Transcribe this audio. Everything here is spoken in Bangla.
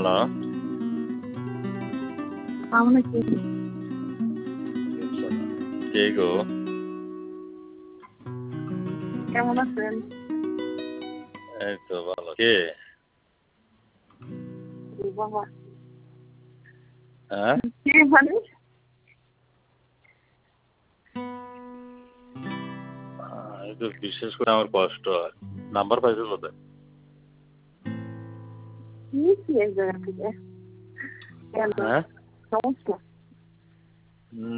হ্যালো, আমরা কি কে গো? কেমন আছেন? এই তো ভালো। কে? জি বাবা, হ্যাঁ? কে মানে? একটু বিশেষ করে আমার কষ্ট হয়। নাম্বার পাইছো কোথায়? নিয়েছি এক জায়গা থেকে। কেন? হ্যাঁ? সমস্যা?